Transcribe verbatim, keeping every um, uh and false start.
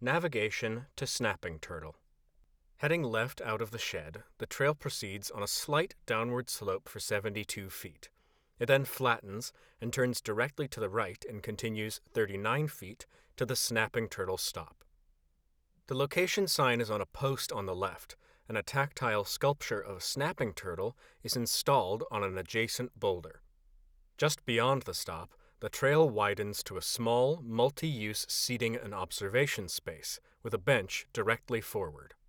Navigation to Snapping Turtle. Heading left out of the shed, the trail proceeds on a slight downward slope for seventy-two feet. It then flattens and turns directly to the right and continues thirty-nine feet to the Snapping Turtle stop. The location sign is on a post on the left, and a tactile sculpture of a snapping turtle is installed on an adjacent boulder. Just beyond the stop, the trail widens to a small, multi-use seating and observation space with a bench directly forward.